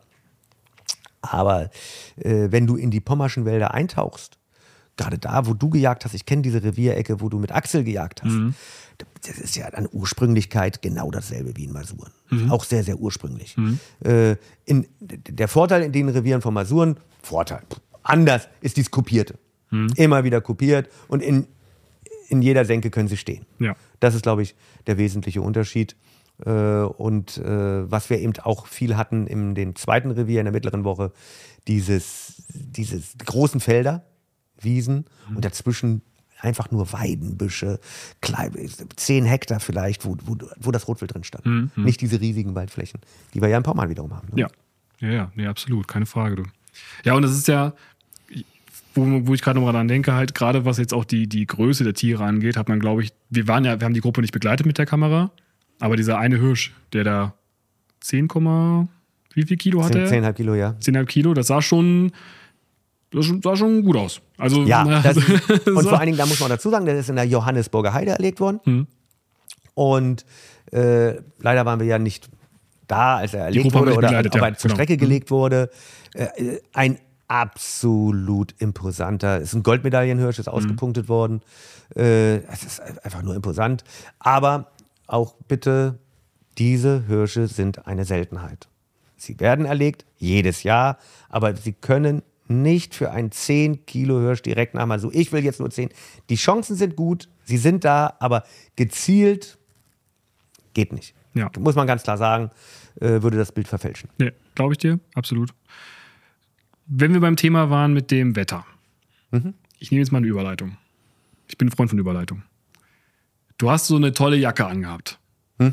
aber äh, wenn du in die pommerschen Wälder eintauchst, gerade da, wo du gejagt hast, ich kenne diese Revierecke, wo du mit Axel gejagt hast, Mhm. das ist ja an Ursprünglichkeit genau dasselbe wie in Masuren. Mhm. Auch sehr, sehr ursprünglich. Mhm. Äh, in, der Vorteil in den Revieren von Masuren, Vorteil, anders ist dies Kopierte. Mhm. Immer wieder kopiert und in, in jeder Senke können sie stehen. Ja. Das ist, glaube ich, der wesentliche Unterschied. Äh, und äh, was wir eben auch viel hatten in dem zweiten Revier in der mittleren Woche, dieses, dieses großen Felder, Wiesen Mhm. und dazwischen einfach nur Weidenbüsche, klein, zehn Hektar vielleicht, wo, wo, wo das Rotwild drin stand. Mhm. Nicht diese riesigen Waldflächen, die wir ja in Pommern wiederum haben. Ne? Ja, ja, ja, nee, absolut, keine Frage, du. Ja, und das ist ja, wo, wo ich gerade noch mal dran denke, halt gerade was jetzt auch die, die Größe der Tiere angeht, hat man, glaube ich, wir waren ja, wir haben die Gruppe nicht begleitet mit der Kamera, aber dieser eine Hirsch, der da zehn, wie viel Kilo hat er? zehn Komma fünf Kilo, ja. zehn Komma fünf Kilo, das sah schon, das sah schon gut aus. Also, Ja, das, und so. vor allen Dingen, da muss man dazu sagen, der ist in der Johannesburger Heide erlegt worden. Hm. Und äh, leider waren wir ja nicht da, als er erlegt Gruppe haben wurde wir oder begleitet, ob ja, er zur genau. Strecke gelegt wurde. Äh, ein absolut imposanter, ist ein Goldmedaillenhirsch, ist ausgepunktet worden. Äh, es ist einfach nur imposant. Aber auch bitte, diese Hirsche sind eine Seltenheit. Sie werden erlegt, jedes Jahr, aber sie können nicht für einen zehn Kilo Hirsch direkt nach mal so, ich will jetzt nur zehn. Die Chancen sind gut, sie sind da, aber gezielt geht nicht. Ja. Muss man ganz klar sagen, äh, würde das Bild verfälschen. Nee, glaube ich dir, absolut. Wenn wir beim Thema waren mit dem Wetter, Mhm. ich nehme jetzt mal eine Überleitung. Ich bin ein Freund von Überleitung. Du hast so eine tolle Jacke angehabt. Hm?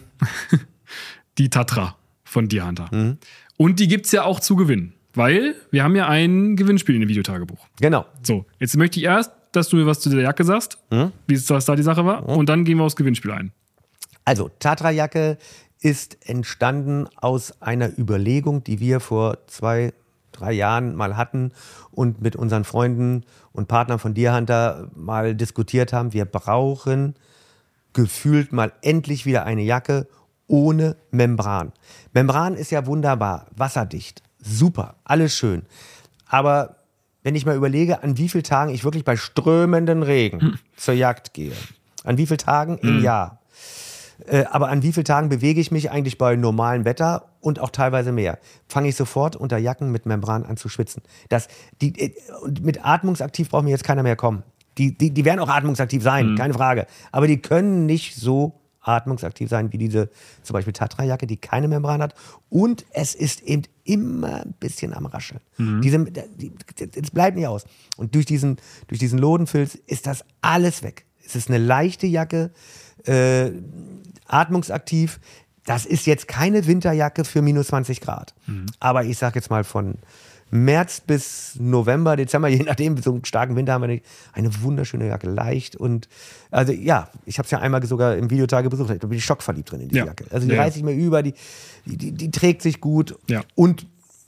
Die Tatra von Deer Hunter. Mhm. Und die gibt es ja auch zu gewinnen, weil wir haben ja ein Gewinnspiel in dem Videotagebuch. Genau. So, jetzt möchte ich erst, dass du mir was zu der Jacke sagst, Mhm. wie es was da die Sache war, und dann gehen wir aufs Gewinnspiel ein. Also, Tatra-Jacke ist entstanden aus einer Überlegung, die wir vor zwei, drei Jahren mal hatten und mit unseren Freunden und Partnern von Deer Hunter mal diskutiert haben. Wir brauchen gefühlt mal endlich wieder eine Jacke ohne Membran. Membran ist ja wunderbar, wasserdicht, super, alles schön. Aber wenn ich mal überlege, an wie vielen Tagen ich wirklich bei strömenden Regen hm. zur Jagd gehe, an wie vielen Tagen im hm. Jahr, Äh, aber an wie vielen Tagen bewege ich mich eigentlich bei normalem Wetter und auch teilweise mehr? Fange ich sofort unter Jacken mit Membran an zu schwitzen. Das, die, äh, und mit atmungsaktiv braucht mir jetzt keiner mehr kommen. Die, die, die werden auch atmungsaktiv sein, mhm. keine Frage. Aber die können nicht so atmungsaktiv sein wie diese zum Beispiel Tatra-Jacke, die keine Membran hat. Und es ist eben immer ein bisschen am Rascheln. Mhm. Diese, die, das bleibt nicht aus. Und durch diesen, durch diesen Lodenfilz ist das alles weg. Es ist eine leichte Jacke, äh, atmungsaktiv. Das ist jetzt keine Winterjacke für minus zwanzig Grad. Mhm. Aber ich sag jetzt mal von März bis November, Dezember, je nachdem, so einen starken Winter haben wir nicht, eine wunderschöne Jacke, leicht und also ja, ich habe es ja einmal sogar im Videotage besucht, da bin ich schockverliebt drin in diese ja. Jacke. Also die ja. reißt sich mir über, die, die, die trägt sich gut ja. und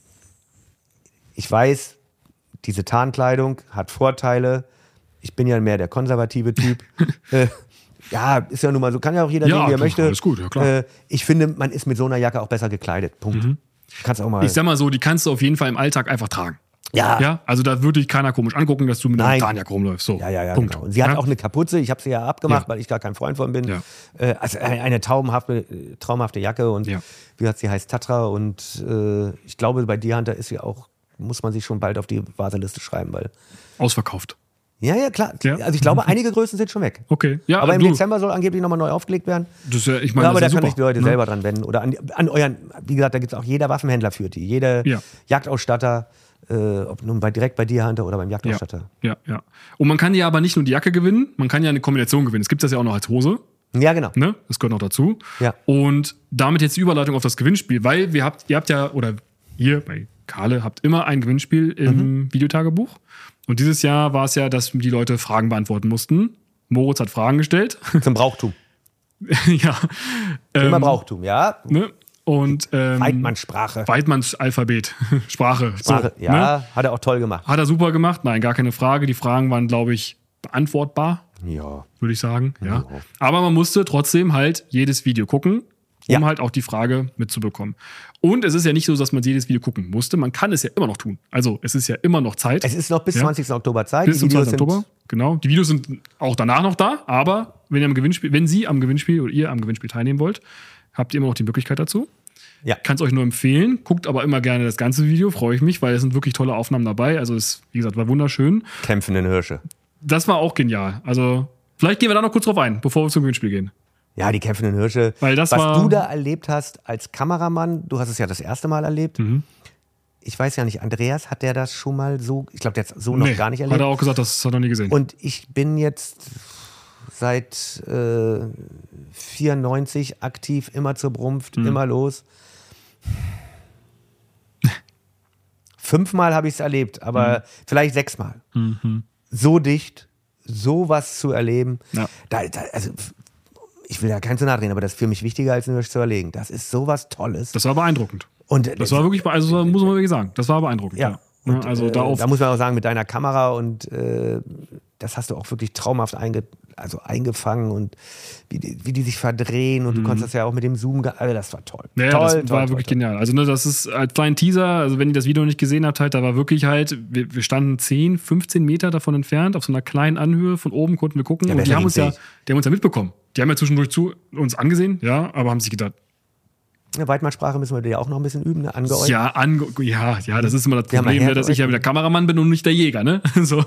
ich weiß, diese Tarnkleidung hat Vorteile. Ich bin ja mehr der konservative Typ. äh, Ja, ist ja nun mal so, kann ja auch jeder ja, nehmen, wie er klar, möchte. Alles gut, ja klar. Äh, ich finde, man ist mit so einer Jacke auch besser gekleidet. Punkt. Mhm. Kannst auch mal. Ich sag mal so, die kannst du auf jeden Fall im Alltag einfach tragen. Ja. ja. Also da würde dich keiner komisch angucken, dass du mit einer Tarnjacke rumläufst. So, ja, ja, ja. Punkt. Genau. Und sie hat ja? auch eine Kapuze. Ich habe sie ja abgemacht, ja. weil ich gar kein Freund von bin. Ja. Äh, also eine, eine traumhafte, traumhafte Jacke. Und ja. wie gesagt, sie heißt Tatra. Und äh, ich glaube, bei Deer Hunter ist sie auch, muss man sich schon bald auf die Warteliste schreiben, weil. Ausverkauft. Ja, ja, klar. Ja. Also ich glaube, einige Größen sind schon weg. Okay. Ja, aber im du, Dezember soll angeblich nochmal neu aufgelegt werden. Das ist ja, ich meine, ja, aber das da ist ja kann super, sich die Leute ne? selber dran wenden. Oder an, an euren, wie gesagt, da gibt es auch jeder Waffenhändler führt die. Jeder ja. Jagdausstatter, äh, ob nun bei, direkt bei Deer Hunter oder beim Jagdausstatter. Ja, ja, ja. Und man kann ja aber nicht nur die Jacke gewinnen, man kann ja eine Kombination gewinnen. Es gibt das ja auch noch als Hose. Ja, genau. Ne? Das gehört noch dazu. Ja. Und damit jetzt die Überleitung auf das Gewinnspiel, weil wir habt, ihr habt ja, oder ihr bei Kahle habt immer ein Gewinnspiel im mhm. Videotagebuch. Und dieses Jahr war es ja, dass die Leute Fragen beantworten mussten. Moritz hat Fragen gestellt. Zum Brauchtum. ja. Thema Ähm, Brauchtum, ja. ne? Und ähm, Weidmanns-Sprache. Weidmanns Alphabet. Sprache. Sprache. So, Ja, ne? hat er auch toll gemacht. Hat er super gemacht. Nein, gar keine Frage. Die Fragen waren, glaube ich, beantwortbar, Ja. würde ich sagen. Ja. Ja. Aber man musste trotzdem halt jedes Video gucken, um Ja. halt auch die Frage mitzubekommen. Und es ist ja nicht so, dass man jedes Video gucken musste. Man kann es ja immer noch tun. Also es ist ja immer noch Zeit. Es ist noch bis Ja. zwanzigsten Oktober Zeit. Bis Die zum Videos zweiten Oktober. Genau. Die Videos sind auch danach noch da. Aber wenn ihr am Gewinnspiel, wenn Sie am Gewinnspiel oder ihr am Gewinnspiel teilnehmen wollt, habt ihr immer noch die Möglichkeit dazu. Ja. Kann es euch nur empfehlen. Guckt aber immer gerne das ganze Video. Freue ich mich, weil es sind wirklich tolle Aufnahmen dabei. Also es, wie gesagt, war wunderschön. Kämpfenden Hirsche. Das war auch genial. Also vielleicht gehen wir da noch kurz drauf ein, bevor wir zum Gewinnspiel gehen. Ja, die kämpfenden Hirsche. Weil das Was war- du da erlebt hast als Kameramann, du hast es ja das erste Mal erlebt. Mhm. Ich weiß ja nicht, Andreas, hat der das schon mal so, ich glaube, der hat so noch Nee, gar nicht Hat erlebt. er auch gesagt, das hat er noch nie gesehen. Und ich bin jetzt seit äh, vierundneunzig aktiv, immer zur Brunft, Mhm. immer los. Fünfmal habe ich es erlebt, aber Mhm. vielleicht sechsmal. So dicht, sowas zu erleben. Ja. Da, da, also, ich will da keinen zu nahe drehen, aber das ist für mich wichtiger, als einen Hirsch zu erlegen. Das ist sowas Tolles. Das war beeindruckend. Und Das war wirklich, also das muss man wirklich sagen, das war beeindruckend. ja. Ja. Ne, Und, also äh, da auf, da muss man auch sagen, mit deiner Kamera und äh, das hast du auch wirklich traumhaft einge, also eingefangen und wie die, wie die sich verdrehen und du konntest das ja auch mit dem Zoom, ge- also das war toll. ja, toll, das toll, war toll, wirklich toll. genial. Also ne, das ist als kleinen Teaser, also wenn ihr das Video noch nicht gesehen habt, halt, da war wirklich halt, wir, wir standen zehn, fünfzehn Meter davon entfernt, auf so einer kleinen Anhöhe, von oben konnten wir gucken Ja, und die besser haben uns ging's ja, nicht. die haben uns ja mitbekommen. Die haben ja zwischendurch zu uns angesehen, ja, aber haben sich gedacht, Ja, Weidmann-Sprache müssen wir dir auch noch ein bisschen üben, ne? Angeäugt. ja, ange ja, ja, das ist immer das Ja, mal Problem, her- ne, dass ich ja der Kameramann bin und nicht der Jäger, ne? So.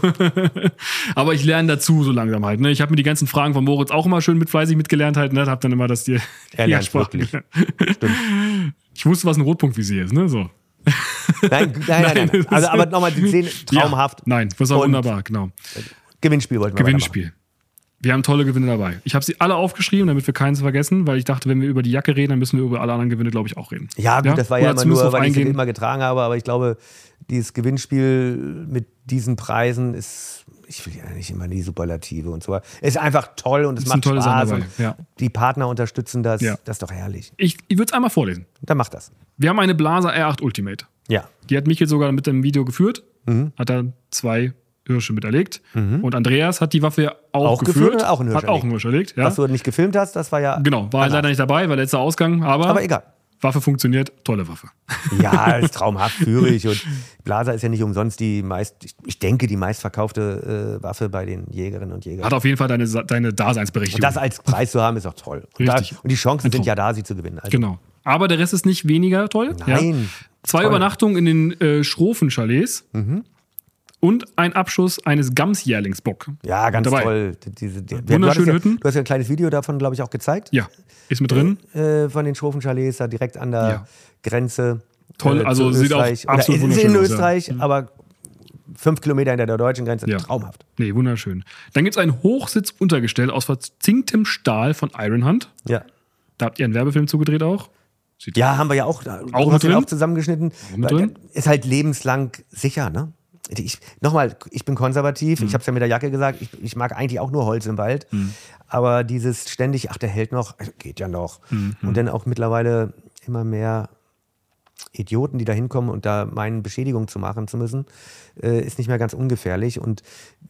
Aber ich lerne dazu so langsam halt, ne? Ich habe mir die ganzen Fragen von Moritz auch immer schön mit fleißig mitgelernt halt, ne? Hab dann immer das die Er lernt Jägersprache wirklich. gelernt. Ich wusste, was ein Rotpunktvisier ist, ne? So. Nein, nein, nein, nein. Nein, nein. das Also, ist- aber nochmal die Szene, traumhaft. Ja, nein, das war Und wunderbar, genau. Gewinnspiel wollten wir Gewinnspiel. Wir haben tolle Gewinne dabei. Ich habe sie alle aufgeschrieben, damit wir keins vergessen, weil ich dachte, wenn wir über die Jacke reden, dann müssen wir über alle anderen Gewinne, glaube ich, auch reden. Ja, gut, das war ja Oder immer zumindest nur, drauf weil ich sie eingehen. immer getragen habe, aber ich glaube, dieses Gewinnspiel mit diesen Preisen ist, ich will ja nicht immer die Superlative und so, ist einfach toll und es Es sind macht tolle Sachen Spaß dabei, und ja. die Partner unterstützen das, Ja. das ist doch herrlich. Ich, ich würde es einmal vorlesen. Dann macht das. Wir haben eine Blaser R acht Ultimate. Ja. Die hat Michael sogar mit dem Video geführt. Mhm. Hat da zwei Hirsche miterlegt. Und Andreas hat die Waffe auch, Auch geführt geführt. oder auch einen Hirsch Hat auch einen Hirsch erlegt. Ja. Was du nicht gefilmt hast, das war ja. Genau, war halt leider nicht dabei, war letzter Ausgang, aber, Aber egal. Waffe funktioniert, tolle Waffe. Ja, ist traumhaft, führig und Blaser ist ja nicht umsonst die meist, ich, ich denke, die meistverkaufte äh, Waffe bei den Jägerinnen und Jägern. Hat auf jeden Fall deine, deine Daseinsberechtigung. Und das als Preis zu haben, ist auch toll. Und, da, Richtig. und die Chancen Ein sind Traum. ja da, sie zu gewinnen. Also, Genau. Aber der Rest ist nicht weniger toll. Nein. Ja. Zwei Toll. Übernachtungen in den äh, Schrofen-Chalets Mhm. und ein Abschuss eines Gams-Jährlingsbock. Ja, ganz Dabei. toll. Diese, die, Wunderschöne du hattest ja, Hütten. Du hast ja ein kleines Video davon, glaube ich, auch gezeigt. Ja, ist mit drin. Äh, von den Schrofen-Chalets, da direkt an der Ja. Grenze. Toll, äh, also zu sieht auch Österreich. absolut Oder ist wunderschön in aus, ja. Österreich, aber fünf Kilometer hinter der deutschen Grenze. Ja. Traumhaft. Nee, wunderschön. Dann gibt es ein Hochsitzuntergestell aus verzinktem Stahl von Ironhunt. Ja. Da habt ihr einen Werbefilm zugedreht auch. Sieht Ja, haben wir ja auch. Du Auch hast mit ihn drin? auch zusammengeschnitten. mit drin? Ist halt lebenslang sicher, ne? Ich, nochmal, ich bin konservativ, Mhm. ich habe es ja mit der Jacke gesagt, ich, ich mag eigentlich auch nur Holz im Wald, aber dieses ständig, ach, der hält noch, geht ja noch. Mhm. Und dann auch mittlerweile immer mehr Idioten, die da hinkommen und da meinen, Beschädigung zu machen zu müssen, äh, ist nicht mehr ganz ungefährlich. Und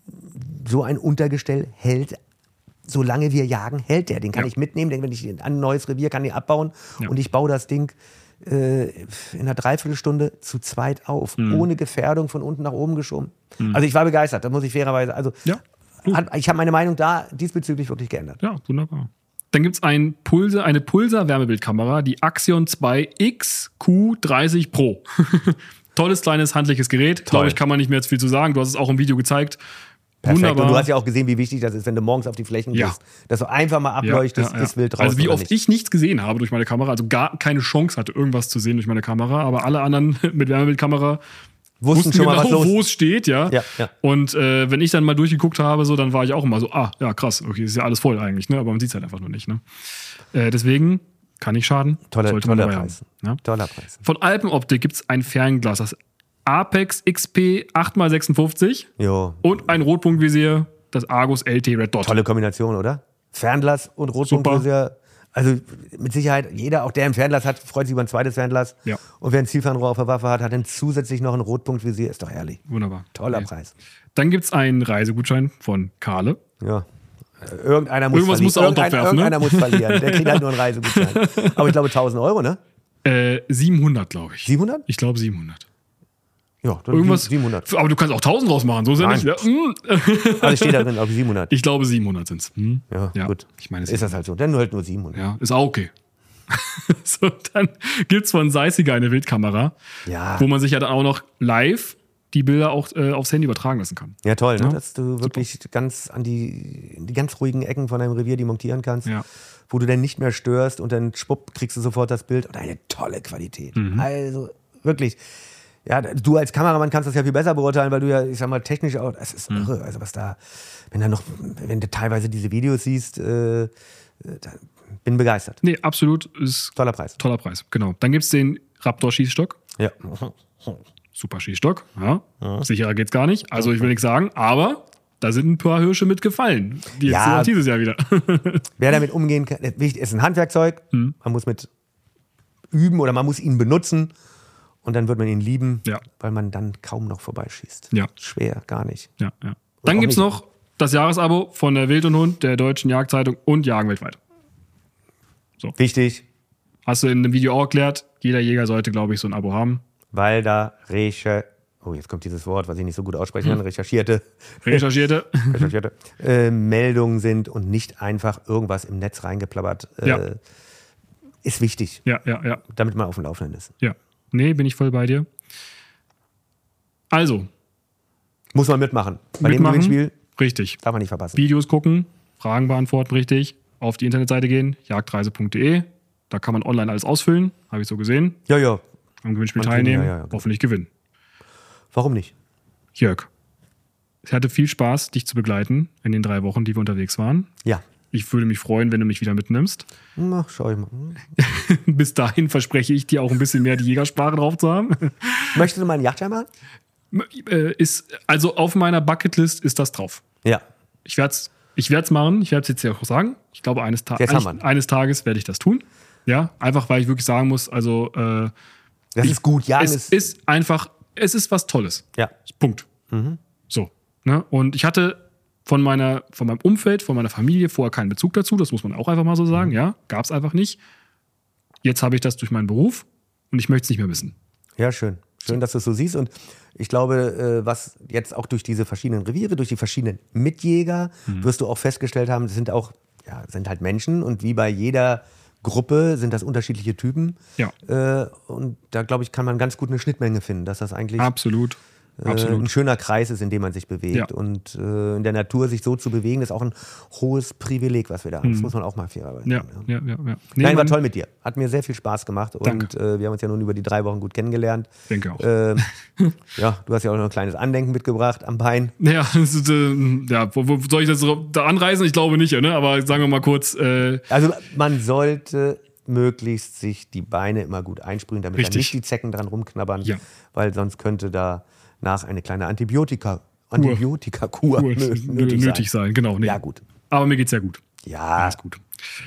so ein Untergestell hält, solange wir jagen, hält der. Den kann Ja. ich mitnehmen, den, wenn ich an ein neues Revier kann, den abbauen Ja. und ich baue das Ding äh, in einer Dreiviertelstunde zu zweit auf, Mhm. ohne Gefährdung von unten nach oben geschoben. Also ich war begeistert, da muss ich fairerweise, also Ja, gut. hat, ich habe meine Meinung da diesbezüglich wirklich geändert. Ja, wunderbar. Dann gibt es ein Pulsar, eine Pulsar-Wärmebildkamera, die Axion zwei X Q dreißig Pro. Tolles, kleines, handliches Gerät. Glaube ich, kann man nicht mehr jetzt viel zu sagen. Du hast es auch im Video gezeigt. Perfekt. Wunderbar. Und du hast ja auch gesehen, wie wichtig das ist, wenn du morgens auf die Flächen Ja. gehst, dass du einfach mal ableuchtest, Ja, ja, ja. ist wild draußen Also wie oder oft nicht. ich nichts gesehen habe durch meine Kamera, also gar keine Chance hatte, irgendwas zu sehen durch meine Kamera, aber alle anderen mit Wärmebildkamera Wussten schon genau, mal, was los wo es steht, ja. Ja, ja. Und äh, wenn ich dann mal durchgeguckt habe, so, dann war ich auch immer so, ah, ja, krass, okay, ist ja alles voll eigentlich, ne? Aber man sieht es halt einfach nur nicht, ne? Äh, deswegen kann nicht schaden. Toller, sollte man toller dabei Preis. haben, ja? Toller Preis. Von Alpenoptik gibt es ein Fernglas, das Apex X P acht mal sechsundfünfzig Jo. und ein Rotpunktvisier, das Argus L T Red Dot. Tolle Kombination, oder? Fernglas und Rotpunktviseur. Also mit Sicherheit, jeder, auch der ein Fernglas hat, freut sich über ein zweites Fernglas. Ja. Und wer ein Zielfernrohr auf der Waffe hat, hat dann zusätzlich noch ein Rotpunktvisier. Ist doch herrlich. Wunderbar. Toller Okay. Preis. Dann gibt es einen Reisegutschein von Karle. Ja. Irgendeiner muss Irgendwas verlieren. musst du auch Irgendein, drauf werfen, ne? Irgendeiner muss verlieren. Der kriegt halt nur einen Reisegutschein. Aber ich glaube tausend Euro, ne? Äh, siebenhundert, glaube ich. siebenhundert? Ich glaube siebenhundert. Ja, dann Irgendwas. siebenhundert. Aber du kannst auch tausend draus machen, so ist ja Nein. nicht. Ja, mm. Also steht da drin, glaube ich, siebenhundert. Ich glaube siebenhundert sind es. Hm? Ja, Ja, gut. Ich meine, es Ist das halt so. Dann halt nur siebenhundert. Ja, ist auch okay. So, dann gibt es von Seissiger eine Wildkamera, Ja. wo man sich ja dann auch noch live die Bilder auch äh, aufs Handy übertragen lassen kann. Ja, toll, ne? Ja. Dass du wirklich ganz an die, in die ganz ruhigen Ecken von deinem Revier die montieren kannst, Ja. wo du dann nicht mehr störst und dann schwupp, kriegst du sofort das Bild und eine tolle Qualität. Mhm. Also wirklich. Ja, du als Kameramann kannst das ja viel besser beurteilen, weil du ja, ich sag mal, technisch auch, es ist Mhm. irre, also was da, wenn da noch, wenn du teilweise diese Videos siehst, äh, da, bin begeistert. Nee, absolut. Ist Toller Preis. toller Preis. Genau. Dann gibt es den Raptor-Schießstock. Ja. Super Schießstock. Ja. Sicherer geht's gar nicht. Also ich will nichts sagen, aber da sind ein paar Hirsche mitgefallen. Die jetzt Ja. auch dieses Jahr wieder. Wer damit umgehen kann, wichtig ist ein Handwerkzeug. Mhm. Man muss mit üben oder man muss ihn benutzen und dann wird man ihn lieben, Ja. weil man dann kaum noch vorbeischießt. Ja. Schwer, gar nicht. Ja, ja. Dann auch gibt es nicht. noch das Jahresabo von der Wild und Hund, der Deutschen Jagdzeitung und Jagen weltweit. Wichtig, Hast du in einem Video auch erklärt, jeder Jäger sollte, glaube ich, so ein Abo haben. weil da Recher, oh, jetzt kommt dieses Wort, was ich nicht so gut aussprechen kann, recherchierte, Recherchierte. recherchierte äh, Meldungen sind und nicht einfach irgendwas im Netz reingeplappert. Äh, Ja. Ist wichtig, ja, ja, ja, damit man auf dem Laufenden ist. ja. Nee, bin ich voll bei dir. Also, Muss man mitmachen. Bei mitmachen. dem Gewinnspiel Richtig. darf man nicht verpassen. Videos gucken, Fragen beantworten, richtig. Auf die Internetseite gehen, jagdreise punkt de. Da kann man online alles ausfüllen, habe ich so gesehen. Ja, ja. Am Gewinnspiel Man kann- teilnehmen, ja, ja, ja. hoffentlich gewinnen. Warum nicht? Jörg, es hatte viel Spaß, dich zu begleiten in den drei Wochen, die wir unterwegs waren. Ja. Ich würde mich freuen, wenn du mich wieder mitnimmst. Na, schau ich mal. Bis dahin verspreche ich dir auch ein bisschen mehr die Jägersprache drauf zu haben. Möchtest du mal einen Jagdschein machen? Äh, ist, also auf meiner Bucketlist ist das drauf. Ja. Ich werde es ich werd's machen, ich werde es jetzt ja auch sagen. Ich glaube, eines, Ta Jetzt haben eines, wir ihn. eines Tages werde ich das tun. Ja, einfach weil ich wirklich sagen muss, also äh, Das ist gut. Jagen es ist, ist einfach, es ist was Tolles. ja. Punkt. So. Ne? Und ich hatte von, meiner, von meinem Umfeld, von meiner Familie vorher keinen Bezug dazu, das muss man auch einfach mal so sagen, ja, gab es einfach nicht. Jetzt habe ich das durch meinen Beruf und ich möchte es nicht mehr wissen. Ja, schön. Schön, dass du es so siehst. Und ich glaube, äh, was jetzt auch durch diese verschiedenen Reviere, durch die verschiedenen Mitjäger, wirst du auch festgestellt haben, das sind auch, ja, sind halt Menschen und wie bei jeder Gruppe sind das unterschiedliche Typen. Ja. Äh, und da, glaube ich, kann man ganz gut eine Schnittmenge finden, dass das eigentlich Absolut. äh, ein Absolut. schöner Kreis ist, in dem man sich bewegt. Ja. Und äh, in der Natur sich so zu bewegen, ist auch ein hohes Privileg, was wir da haben. Das muss man auch mal fairerweise Ja, sagen. ja, ja. ja. Nee, Nein, war man- toll mit dir. Hat mir sehr viel Spaß gemacht. Und Danke. äh, wir haben uns ja nun über die drei Wochen gut kennengelernt. Denke auch. Ähm, ja, du hast ja auch noch ein kleines Andenken mitgebracht am Bein. Ja, das ist, äh, ja wo, wo soll ich das da anreisen? Ich glaube nicht, ne? Aber sagen wir mal kurz, äh, Also man sollte möglichst sich die Beine immer gut einsprühen, damit da Richtig. nicht die Zecken dran rumknabbern, Ja. weil sonst könnte da nach eine kleine Antibiotika, Antibiotika-Kur Kur- nö- nötig, nötig sein. sein. Genau. Nee. Ja, gut. Aber mir geht's ja gut. Ja, Alles gut.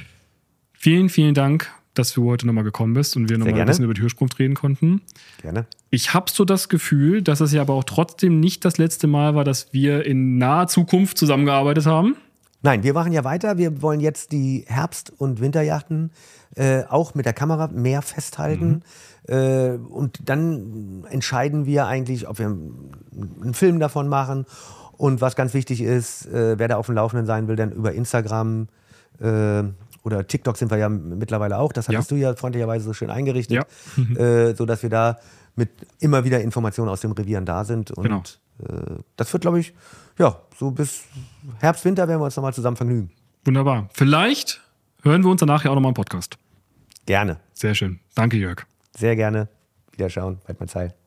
Vielen, vielen Dank, dass du heute nochmal gekommen bist und wir nochmal ein gerne. bisschen über die Hirschsprung reden konnten. gerne. Ich habe so das Gefühl, dass es ja aber auch trotzdem nicht das letzte Mal war, dass wir in naher Zukunft zusammengearbeitet haben. Nein, wir machen ja weiter. Wir wollen jetzt die Herbst- und Winterjachten äh, auch mit der Kamera mehr festhalten. Äh, und dann entscheiden wir eigentlich, ob wir einen Film davon machen. Und was ganz wichtig ist, äh, wer da auf dem Laufenden sein will, dann über Instagram äh, oder TikTok sind wir ja mittlerweile auch. Das hattest Ja. du ja freundlicherweise so schön eingerichtet, Ja. äh, sodass wir da mit immer wieder Informationen aus dem Revieren da sind. Und Genau. äh, das wird, glaube ich, ja, so bis Herbst, Winter werden wir uns nochmal zusammen vergnügen. Wunderbar. Vielleicht hören wir uns danach ja auch nochmal im Podcast. Gerne. Sehr schön. Danke, Jörg. Sehr gerne. Wiederschauen. Weidmanns Heil.